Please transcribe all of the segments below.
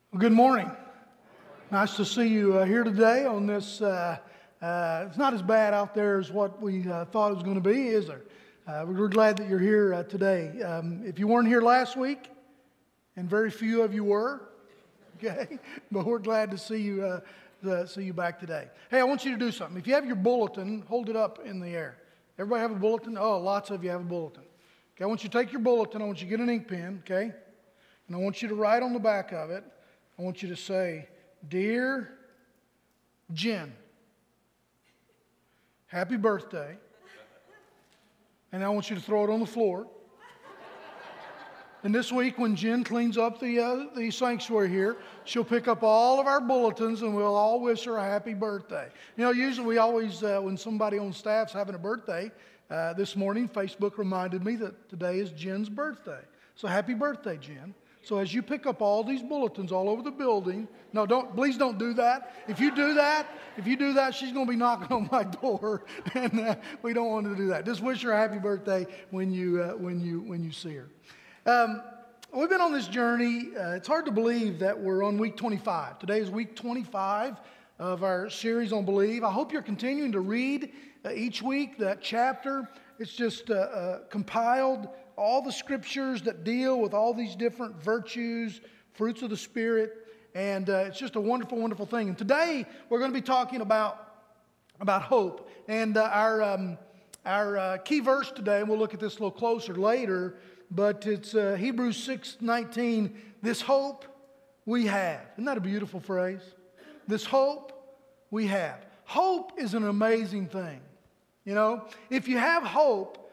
Well, good morning. Nice to see you here today on this. It's not as bad out there as what we thought it was going to be, is there? We're glad that you're here today. If you weren't here last week, and very few of you were, okay, but we're glad to see you back today. Hey, I want you to do something. If you have your bulletin, hold it up in the air. Everybody have a bulletin? Oh, lots of you have a bulletin. Okay, I want you to take your bulletin. I want you to get an ink pen, okay? And I want you to write on the back of it. I want you to say, "Dear Jen, happy birthday." And I want you to throw it on the floor. And this week, when Jen cleans up the sanctuary here, she'll pick up all of our bulletins and we'll all wish her a happy birthday. You know, usually we always, when somebody on staff's having a birthday, this morning Facebook reminded me that today is Jen's birthday. So happy birthday, Jen. So as you pick up all these bulletins all over the building, please don't do that. If you do that, she's going to be knocking on my door, and we don't want to do that. Just wish her a happy birthday when you see her. We've been on this journey. It's hard to believe that we're on week 25. Today is week 25 of our series on Believe. I hope you're continuing to read each week that chapter. It's just compiled all the scriptures that deal with all these different virtues, fruits of the Spirit, and it's just a wonderful, wonderful thing. And today we're going to be talking about hope. And our key verse today, and we'll look at this a little closer later, but it's Hebrews 6:19. This hope we have. Isn't that a beautiful phrase? This hope we have. Hope is an amazing thing. You know, if you have hope,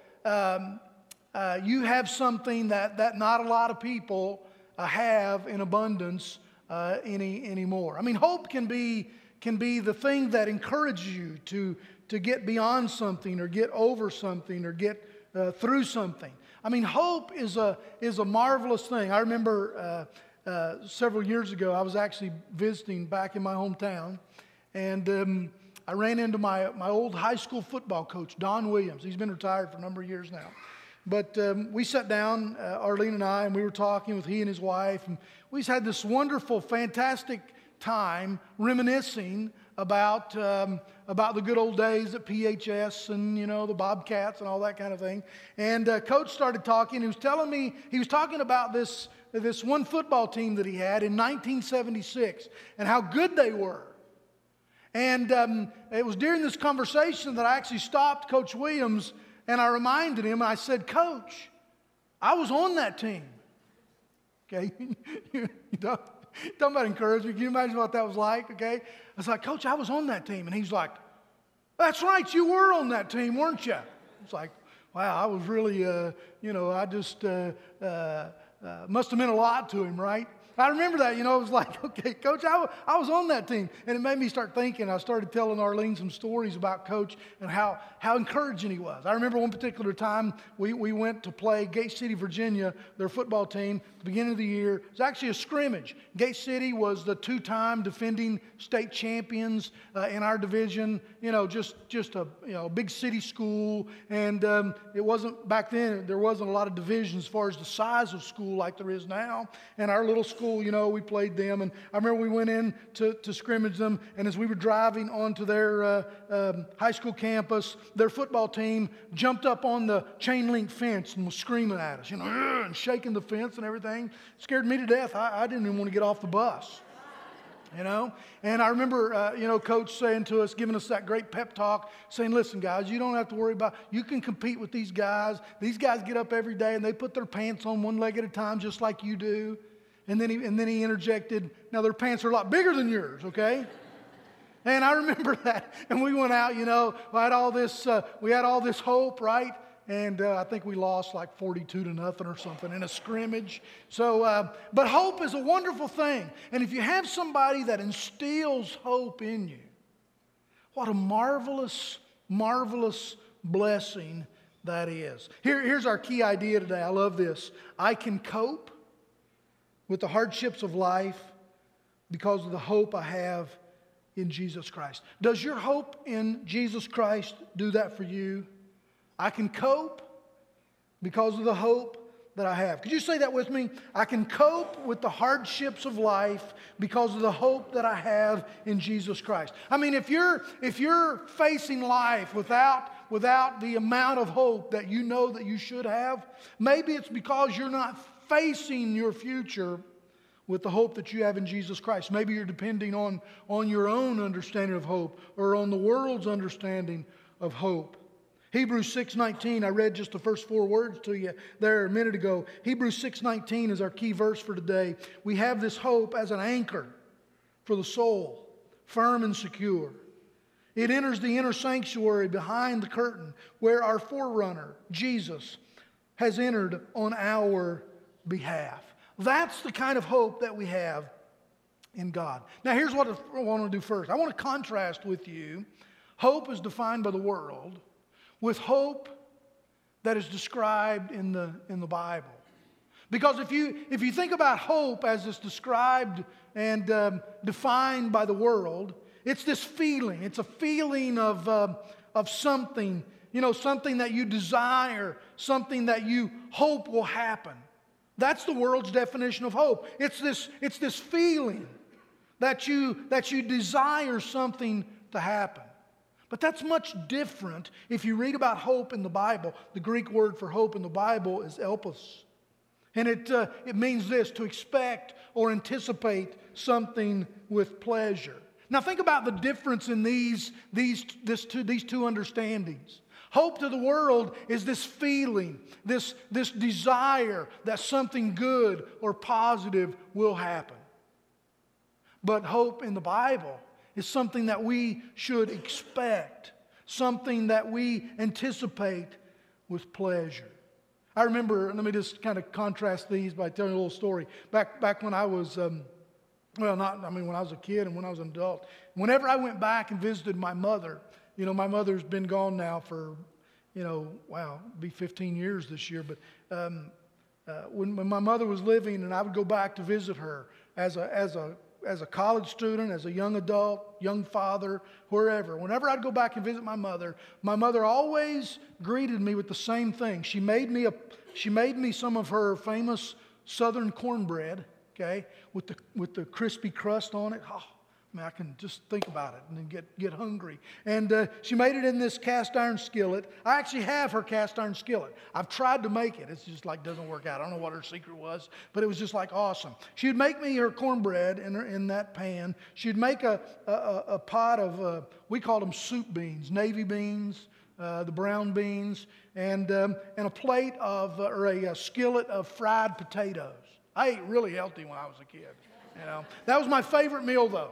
you have something that not a lot of people have in abundance anymore. I mean, hope can be the thing that encourages you to get beyond something or get over something or get through something. I mean, hope is a marvelous thing. I remember several years ago, I was actually visiting back in my hometown, and I ran into my old high school football coach, Don Williams. He's been retired for a number of years now. But we sat down, Arlene and I, and we were talking with he and his wife. And we just had this wonderful, fantastic time reminiscing about the good old days at PHS and, you know, the Bobcats and all that kind of thing. And Coach started talking. He was telling me, he was talking about this one football team that he had in 1976 and how good they were. And it was during this conversation that I actually stopped Coach Williams. And I reminded him, I said, "Coach, I was on that team." Okay? Talking about encouragement. Can you imagine what that was like? Okay? I was like, "Coach, I was on that team." And he's like, "That's right, you were on that team, weren't you?" It's like, wow, I was really, I just must have meant a lot to him, right? I remember that, it was like, okay, Coach, I was on that team. And it made me start thinking. I started telling Arlene some stories about Coach and how encouraging he was. I remember one particular time we went to play Gate City, Virginia, their football team, at the beginning of the year. It was actually a scrimmage. Gate City was the two-time defending state champions in our division, just a big city school. And it wasn't, back then, there wasn't a lot of divisions as far as the size of school like there is now. And our little school, we played them, and I remember we went in to scrimmage them, and as we were driving onto their high school campus, their football team jumped up on the chain link fence and was screaming at us, and shaking the fence and everything. It scared me to death. I didn't even want to get off the bus. And I remember, Coach saying to us, giving us that great pep talk, saying, "Listen, guys, you don't have to worry about, you can compete with these guys. These guys get up every day and they put their pants on one leg at a time just like you do." And then he interjected, "Now their pants are a lot bigger than yours, okay?" And I remember that. And we went out, we had all this hope, right? And I think we lost like 42-0 or something in a scrimmage. So, but hope is a wonderful thing. And if you have somebody that instills hope in you, what a marvelous, marvelous blessing that is. Here's our key idea today. I love this. I can cope with the hardships of life because of the hope I have in Jesus Christ. Does your hope in Jesus Christ do that for you? I can cope because of the hope that I have. Could you say that with me? I can cope with the hardships of life because of the hope that I have in Jesus Christ. I mean, if you're facing life without the amount of hope that you know that you should have, maybe it's because you're not facing your future with the hope that you have in Jesus Christ. Maybe you're depending on your own understanding of hope or on the world's understanding of hope. Hebrews 6:19, I read just the first 4 words to you there a minute ago. Hebrews 6:19 is our key verse for today. We have this hope as an anchor for the soul, firm and secure. It enters the inner sanctuary behind the curtain where our forerunner, Jesus, has entered on our behalf. That's the kind of hope that we have in God. Now here's what I want to do first. I want to contrast with you hope as defined by the world with hope that is described in the Bible. Because if you think about hope as it's described and defined by the world, it's this feeling. It's a feeling of something, something that you desire, something that you hope will happen. That's the world's definition of hope. It's this feeling that you desire something to happen. But that's much different if you read about hope in the Bible. The Greek word for hope in the Bible is elpis. And it means this, to expect or anticipate something with pleasure. Now think about the difference in these two understandings. Hope to the world is this feeling, this desire that something good or positive will happen. But hope in the Bible is something that we should expect, something that we anticipate with pleasure. I remember, let me just kind of contrast these by telling a little story. Back when I was, when I was a kid and when I was an adult, whenever I went back and visited my mother, my mother's been gone now for, it'll be 15 years this year, but when my mother was living and I would go back to visit her as a college student, as a young adult, young father, wherever. Whenever I'd go back and visit my mother always greeted me with the same thing. She made me some of her famous Southern cornbread, okay, with the crispy crust on it. Oh, I can just think about it and then get hungry. And she made it in this cast iron skillet. I actually have her cast iron skillet. I've tried to make it. It's just doesn't work out. I don't know what her secret was, but it was just awesome. She would make me her cornbread in that pan. She'd make a pot of, we called them soup beans, navy beans, the brown beans, and a plate of, or a skillet of fried potatoes. I ate really healthy when I was a kid. That was my favorite meal though.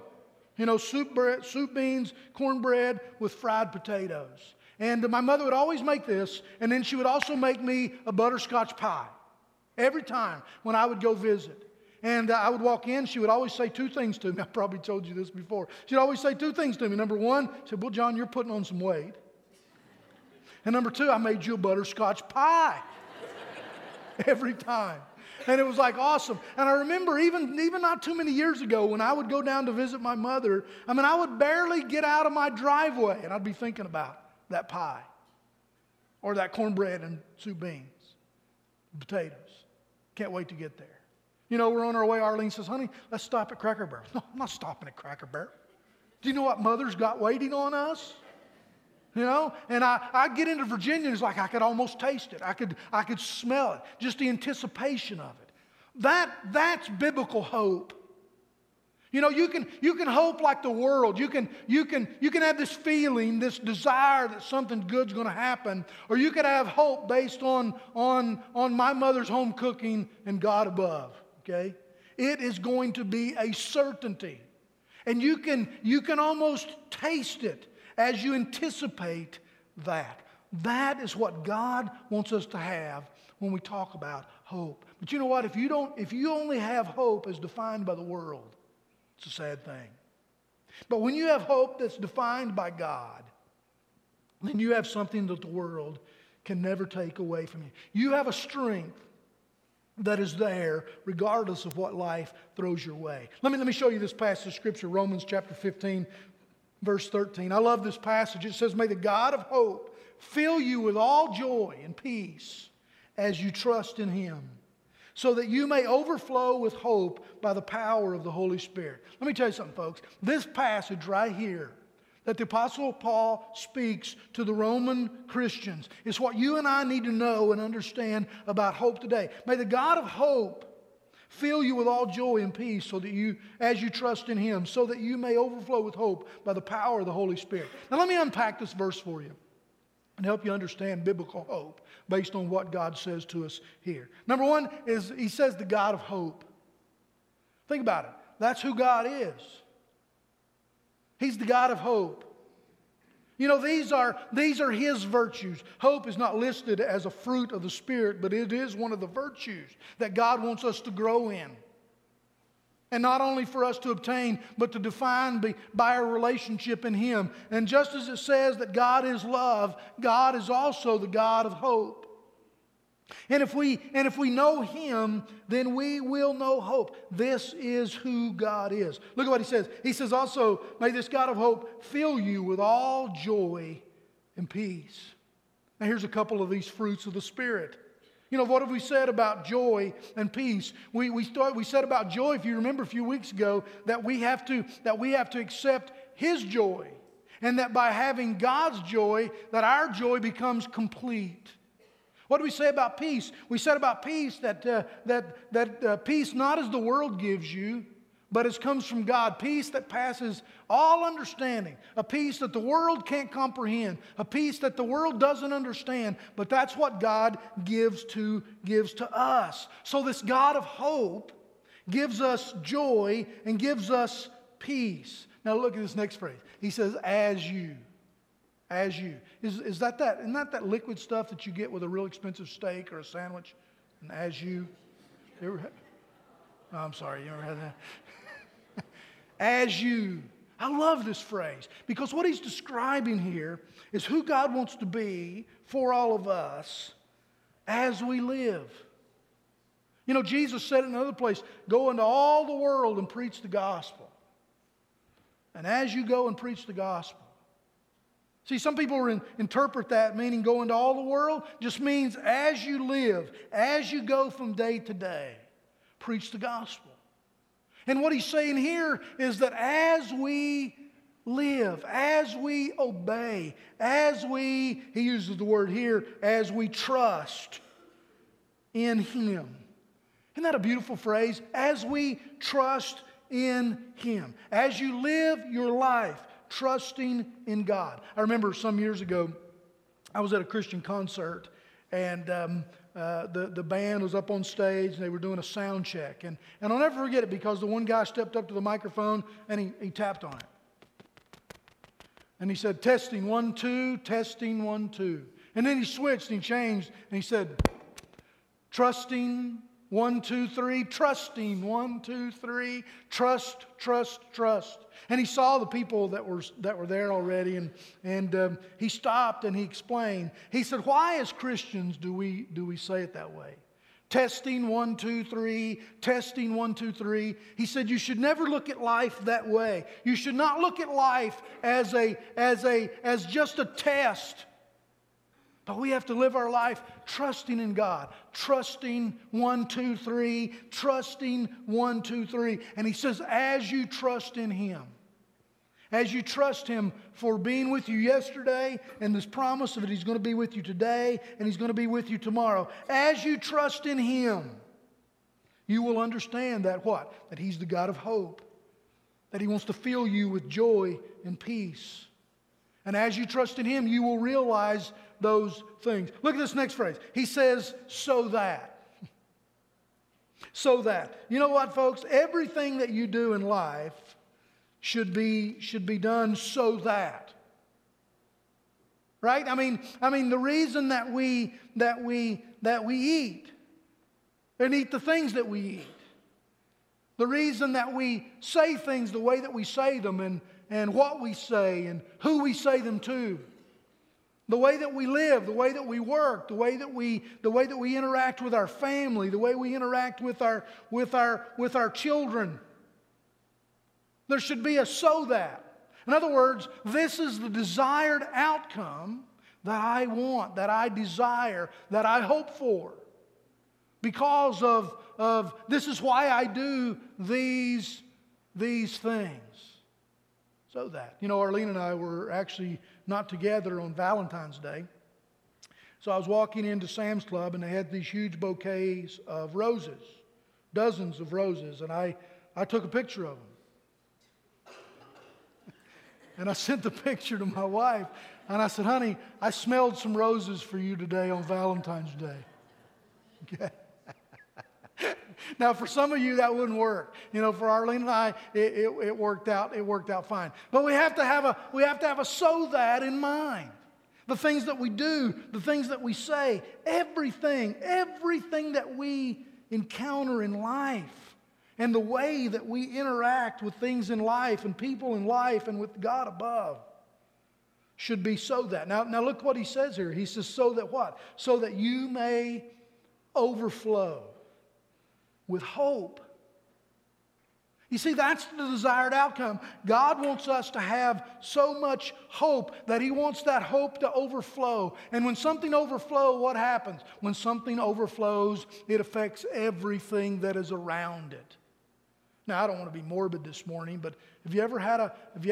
Soup beans, cornbread with fried potatoes. And my mother would always make this, and then she would also make me a butterscotch pie every time when I would go visit. And I would walk in, she would always say 2 things to me. I probably told you this before. She'd always say 2 things to me. Number 1, she said, "Well, John, you're putting on some weight." And number 2, "I made you a butterscotch pie." Every time. And it was awesome. And I remember even not too many years ago when I would go down to visit my mother, I would barely get out of my driveway and I'd be thinking about that pie or that cornbread and soup beans, potatoes. Can't wait to get there. We're on our way. Arlene says, "Honey, let's stop at Cracker Barrel." No, I'm not stopping at Cracker Barrel. Do you know what Mother's got waiting on us? And I get into Virginia, it's I could almost taste it. I could smell it. Just the anticipation of it. That's biblical hope. You can hope like the world. You can have this feeling, this desire that something good's going to happen, or you could have hope based on my mother's home cooking and God above. Okay, it is going to be a certainty, and you can almost taste it as you anticipate that. That is what God wants us to have when we talk about hope. But you know what? If you only have hope as defined by the world, it's a sad thing. But when you have hope that's defined by God, then you have something that the world can never take away from you. You have a strength that is there regardless of what life throws your way. Let me show you this passage of Scripture, Romans chapter 15, verse 13. I love this passage. It says, "May the God of hope fill you with all joy and peace as you trust in Him, so that you may overflow with hope by the power of the Holy Spirit. Let me tell you something, folks. This passage right here that the Apostle Paul speaks to the Roman Christians is what you and I need to know and understand about hope today. May the God of hope fill you with all joy and peace so that you, as you trust in Him, so that you may overflow with hope by the power of the Holy Spirit. Now let me unpack this verse for you and help you understand biblical hope based on what God says to us here. Number one is He says the God of hope. Think about it. That's who God is. He's the God of hope. You know, these are His virtues. Hope is not listed as a fruit of the Spirit, but it is one of the virtues that God wants us to grow in. And not only for us to obtain, but to define by our relationship in Him. And just as it says that God is love, God is also the God of hope. And if we know Him, then we will know hope. This is who God is. Look at what He says. He says also, may this God of hope fill you with all joy and peace. Now here's a couple of these fruits of the Spirit. You know, what have we said about joy and peace? We said about joy, if you remember a few weeks ago, that we have to accept His joy. And that by having God's joy, that our joy becomes complete. What do we say about peace? We said about peace that peace not as the world gives you, but it comes from God. Peace that passes all understanding. A peace that the world can't comprehend. A peace that the world doesn't understand. But that's what God gives to us. So this God of hope gives us joy and gives us peace. Now look at this next phrase. He says, as you. As you. Isn't that liquid stuff that you get with a real expensive steak or a sandwich? And as you. I'm sorry, you ever had that? As you. I love this phrase because what he's describing here is who God wants to be for all of us as we live. You know, Jesus said in another place, go into all the world and preach the gospel. And as you go and preach the gospel. See, some people interpret that meaning go into all the world just means as you live, as you go from day to day, preach the gospel. And what he's saying here is that as we live, as we obey, he uses the word here, as we trust in Him. Isn't that a beautiful phrase? As we trust in Him. As you live your life trusting in God. I remember some years ago, I was at a Christian concert and the band was up on stage and they were doing a sound check. And I'll never forget it because the one guy stepped up to the microphone and he tapped on it. And he said, testing 1, 2, testing 1, 2. And then he switched and he changed and he said, trusting 1, 2, 3, trusting 1, 2, 3, trust, trust, trust. And he saw the people that were there already, and he stopped and he explained. He said, "Why, as Christians, do we say it that way? Testing 1, 2, 3, testing 1, 2, 3." He said, "You should never look at life that way. You should not look at life as just a test." But we have to live our life trusting in God. Trusting 1, 2, 3. Trusting 1, 2, 3. And he says, as you trust in Him. As you trust Him for being with you yesterday and this promise of it, He's going to be with you today and He's going to be with you tomorrow. As you trust in Him, you will understand that what? That He's the God of hope. That He wants to fill you with joy and peace. And as you trust in Him, you will realize those things. Look at this next phrase. He says, so that. So that. You know what, folks? Everything that you do in life should be done so that. Right? I mean the reason that we eat and eat the things that we eat. The reason that we say things the way that we say them and what we say and who we say them to. The way that we live, the way that we work, the way that we interact with our family, the way we interact with our children. There should be a so that. In other words, this is the desired outcome that I want, that I desire, that I hope for. because of this is why I do these things. So that, Arlene and I were actually not together on Valentine's Day. So I was walking into Sam's Club and they had these huge bouquets of roses, dozens of roses, and I took a picture of them. And I sent the picture to my wife and I said, honey, I smelled some roses for you today on Valentine's Day. Okay. Now, for some of you, that wouldn't work. For Arlene and I, it worked out. It worked out fine. But we have to have a so that in mind. The things that we do, the things that we say, everything that we encounter in life, and the way that we interact with things in life and people in life and with God above, should be so that. Now look what he says here. He says, so that what? So that you may overflow with hope. You see, that's the desired outcome. God wants us to have so much hope that He wants that hope to overflow. And when something overflows, what happens? When something overflows, it affects everything that is around it. Now, I don't want to be morbid this morning, but have you ever had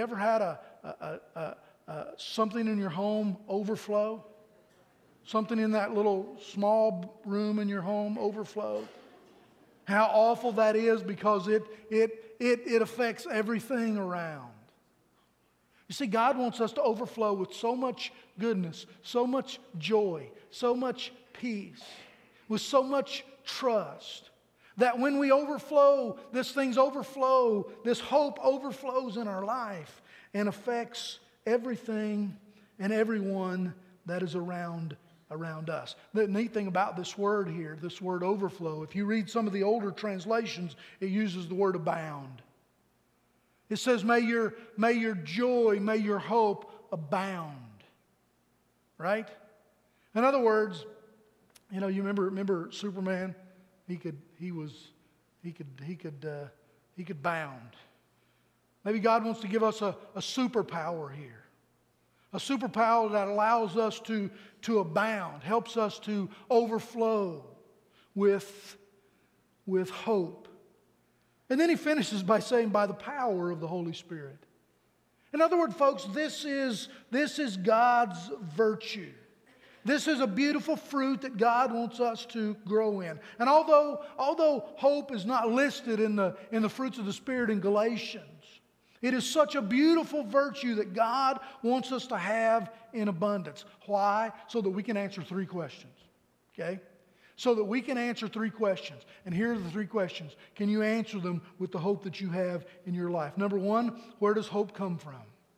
something in your home overflow? Something in that little small room in your home overflow? How awful that is, because it affects everything around. You see, God wants us to overflow with so much goodness, so much joy, so much peace, with so much trust, that when we overflow, this hope overflows in our life and affects everything and everyone that is around us. The neat thing about this word here, this word overflow, if you read some of the older translations, it uses the word abound. It says, may your joy, may your hope abound. Right? In other words, you remember Superman? He could bound. Maybe God wants to give us a superpower here. A superpower that allows us to abound, helps us to overflow with hope. And then he finishes by saying, by the power of the Holy Spirit. In other words, folks, this is God's virtue. This is a beautiful fruit that God wants us to grow in. And although hope is not listed in the fruits of the Spirit in Galatians, it is such a beautiful virtue that God wants us to have in abundance. Why? So that we can answer 3 questions. Okay? So that we can answer 3 questions. And here are the 3 questions. Can you answer them with the hope that you have in your life? Number 1, where does hope come from?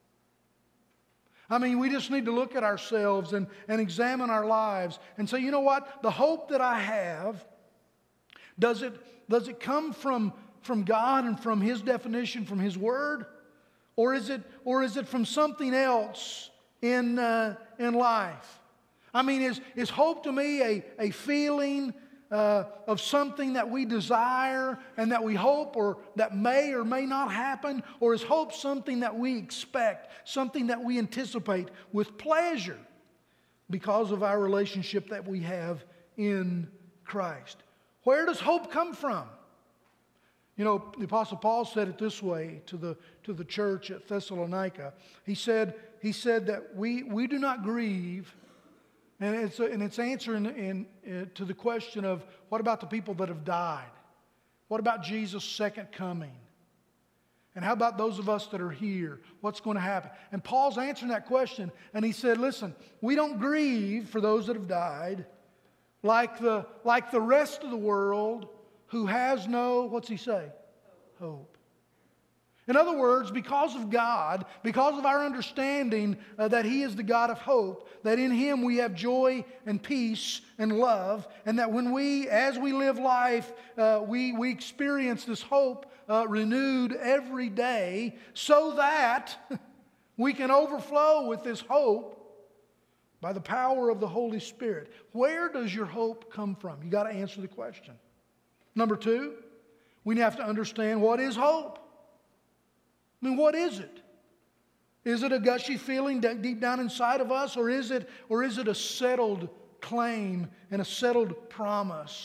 I mean, we just need to look at ourselves and examine our lives and say, you know what? The hope that I have, does it come from God and from His definition, from His Word? Or is it from something else in life? I mean, is hope to me a feeling of something that we desire and that we hope or that may or may not happen? Or is hope something that we expect, something that we anticipate with pleasure because of our relationship that we have in Christ? Where does hope come from? The Apostle Paul said it this way to the church at Thessalonica. He said that we do not grieve, and it's answering to the question of what about the people that have died? What about Jesus' second coming? And how about those of us that are here? What's going to happen? And Paul's answering that question, and he said, listen, we don't grieve for those that have died like the rest of the world who has no, what's he say? Hope. In other words, because of God, because of our understanding that He is the God of hope, that in Him we have joy and peace and love, and that as we live life, we experience this hope renewed every day, so that we can overflow with this hope by the power of the Holy Spirit. Where does your hope come from? You got to answer the question. Number 2, we have to understand, what is hope? I mean, what is it? Is it a gushy feeling deep down inside of us, or is it a settled claim and a settled promise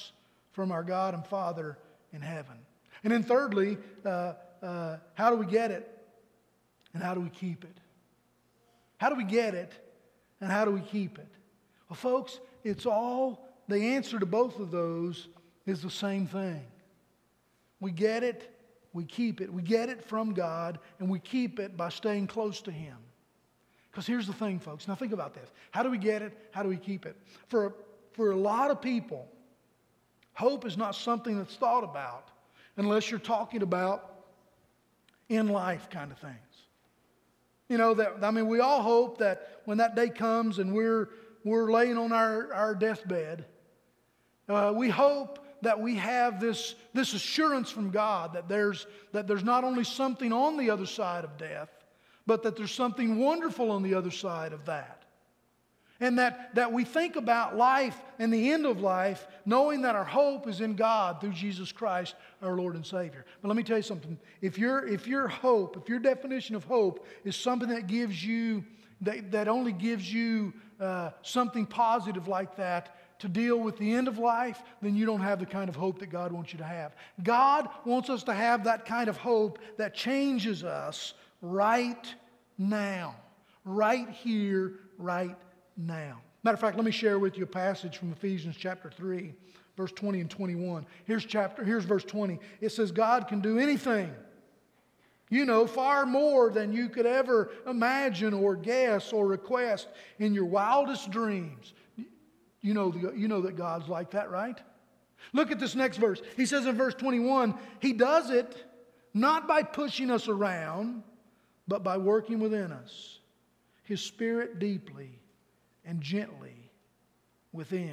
from our God and Father in heaven. And then thirdly, how do we get it and how do we keep it? How do we get it and how do we keep it? Well, folks, the answer to both of those is the same thing. We get it, we keep it. We get it from God and we keep it by staying close to Him. Because here's the thing, folks. Now think about this. How do we get it? How do we keep it? For a lot of people, hope is not something that's thought about unless you're talking about in life kind of things. You know, we all hope that when that day comes and we're laying on our deathbed, we hope that we have this assurance from God that there's not only something on the other side of death, but that there's something wonderful on the other side of that. And that we think about life and the end of life knowing that our hope is in God through Jesus Christ, our Lord and Savior. But let me tell you something. If your definition of hope is something that gives you, that only gives you something positive like that to deal with the end of life, then you don't have the kind of hope that God wants you to have. God wants us to have that kind of hope that changes us right now. Right here, right now. Matter of fact, let me share with you a passage from Ephesians chapter 3, verse 20 and 21. Here's verse 20. It says, God can do anything. You know, far more than you could ever imagine or guess or request in your wildest dreams. You know that God's like that, right? Look at this next verse. He says in verse 21, He does it not by pushing us around, but by working within us, His Spirit deeply and gently within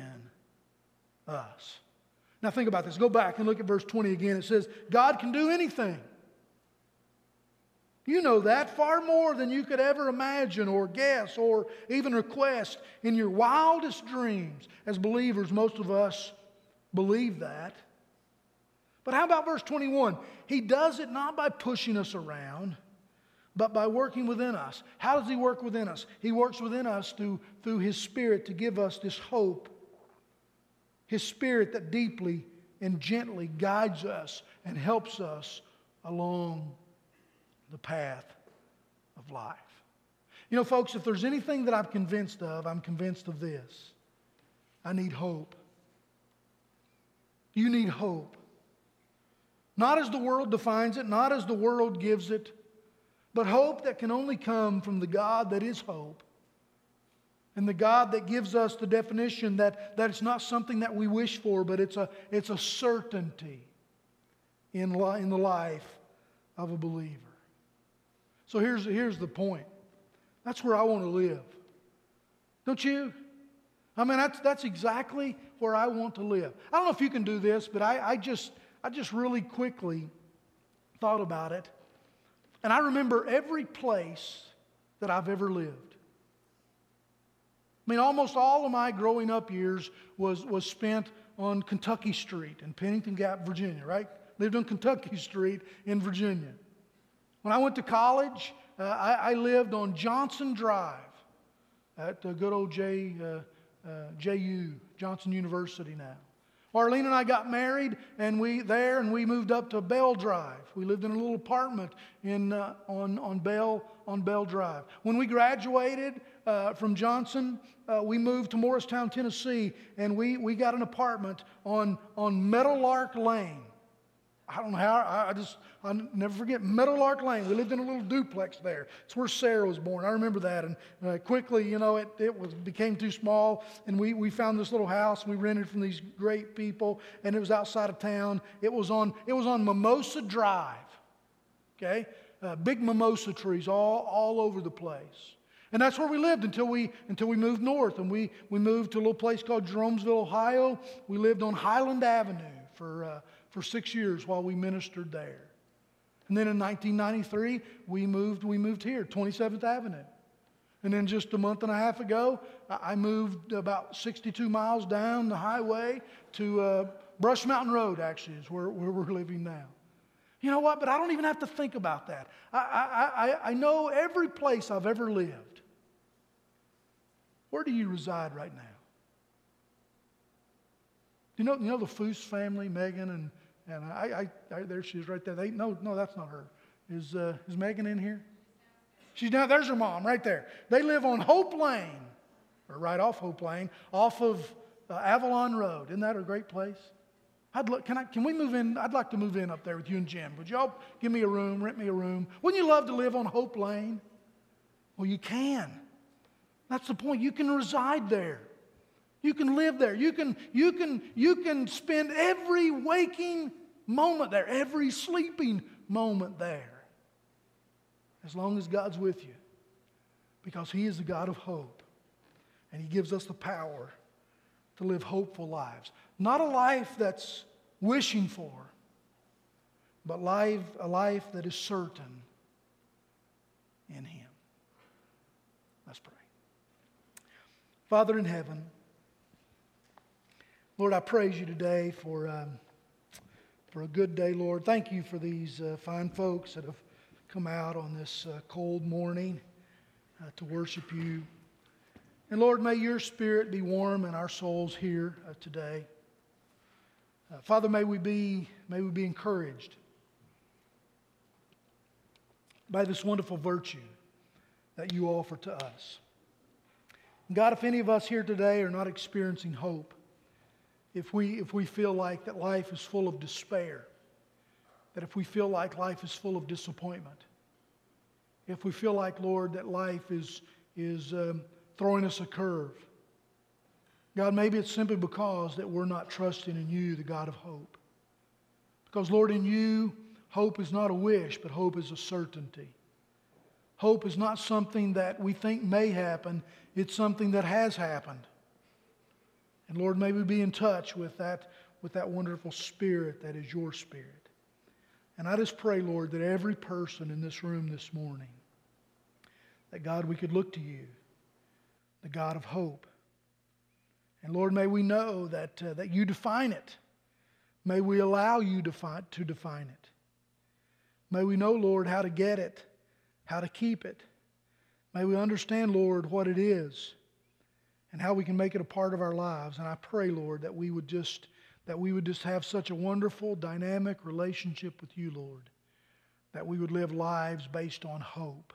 us. Now think about this. Go back and look at verse 20 again. It says, God can do anything. You know that far more than you could ever imagine or guess or even request in your wildest dreams. As believers, most of us believe that. But how about verse 21? He does it not by pushing us around, but by working within us. How does He work within us? He works within us through His Spirit to give us this hope. His Spirit that deeply and gently guides us and helps us along the path of life. You know, folks, if there's anything that I'm convinced of this. I need hope. You need hope. Not as the world defines it, not as the world gives it, but hope that can only come from the God that is hope. And the God that gives us the definition that it's not something that we wish for, but it's a certainty in the life of a believer. So here's the point. That's where I want to live. Don't you? I mean, that's exactly where I want to live. I don't know if you can do this, but I just really quickly thought about it. And I remember every place that I've ever lived. I mean, almost all of my growing up years was spent on Kentucky Street in Pennington Gap, Virginia, right? Lived on Kentucky Street in Virginia. When I went to college, I lived on Johnson Drive at the good old JU, Johnson University now. Arlene and I got married, and we moved up to Bell Drive. We lived in a little apartment on Bell Drive. When we graduated from Johnson, we moved to Morristown, Tennessee, and we got an apartment on Meadowlark Lane. I don't know how, I'll never forget Meadowlark Lane. We lived in a little duplex there. It's where Sarah was born. I remember that. And quickly, it became too small. And we found this little house. We rented from these great people. And it was outside of town. It was on Mimosa Drive. Okay? Big mimosa trees all over the place. And that's where we lived until we moved north. And we moved to a little place called Jeromesville, Ohio. We lived on Highland Avenue for 6 years while we ministered there. And then in 1993, we moved here, 27th Avenue. And then just a month and a half ago, I moved about 62 miles down the highway to Brush Mountain Road, actually, is where we're living now. You know what? But I don't even have to think about that. I know every place I've ever lived. Where do you reside right now? You know the Foose family, Megan and I there she is right there. No, that's not her. Is Megan in here? She's down. There's her mom right there. They live on Hope Lane, or right off Hope Lane, off of Avalon Road. Isn't that a great place? Can we move in? I'd like to move in up there with you and Jim. Would y'all give me a room, rent me a room? Wouldn't you love to live on Hope Lane? Well, you can. That's the point. You can reside there. You can live there. You can spend every waking moment there, every sleeping moment there, as long as God's with you, because He is the God of hope, and He gives us the power to live hopeful lives. Not a life that's wishing for, but a life that is certain in Him. Let's pray. Father in heaven, Lord, I praise you today for a good day, Lord. Thank you for these fine folks that have come out on this cold morning to worship you. And Lord, may your Spirit be warm in our souls here today. Father, may we be encouraged by this wonderful virtue that you offer to us. God, if any of us here today are not experiencing hope, if we feel like that life is full of despair, that if we feel like life is full of disappointment, if we feel like, Lord, that life is throwing us a curve, God, maybe it's simply because that we're not trusting in you, the God of hope. Because, Lord, in you, hope is not a wish, but hope is a certainty. Hope is not something that we think may happen, it's something that has happened. And Lord, may we be in touch with that wonderful Spirit that is your Spirit. And I just pray, Lord, that every person in this room this morning, that God, we could look to you, the God of hope. And Lord, may we know that you define it. May we allow you to define it. May we know, Lord, how to get it, how to keep it. May we understand, Lord, what it is and how we can make it a part of our lives. And I pray, Lord, that we would just have such a wonderful, dynamic relationship with you, Lord, that we would live lives based on hope.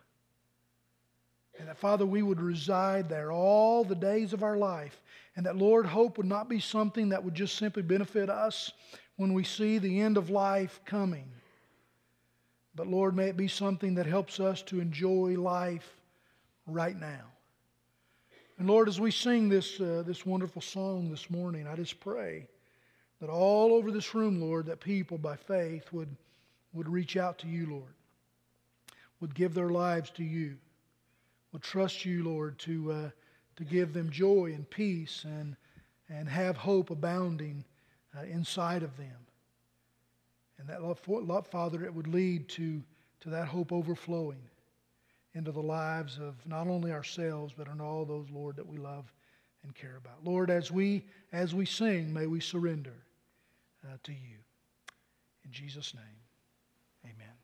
And that, Father, we would reside there all the days of our life. And that, Lord, hope would not be something that would just simply benefit us when we see the end of life coming. But, Lord, may it be something that helps us to enjoy life right now. And, Lord, as we sing this wonderful song this morning, I just pray that all over this room, Lord, that people by faith would reach out to you, Lord, would give their lives to you, would trust you, Lord, to give them joy and peace and have hope abounding inside of them. And that, Father, it would lead to that hope overflowing into the lives of not only ourselves, but in all those, Lord, that we love and care about. Lord, as we sing, may we surrender to you. In Jesus' name, amen.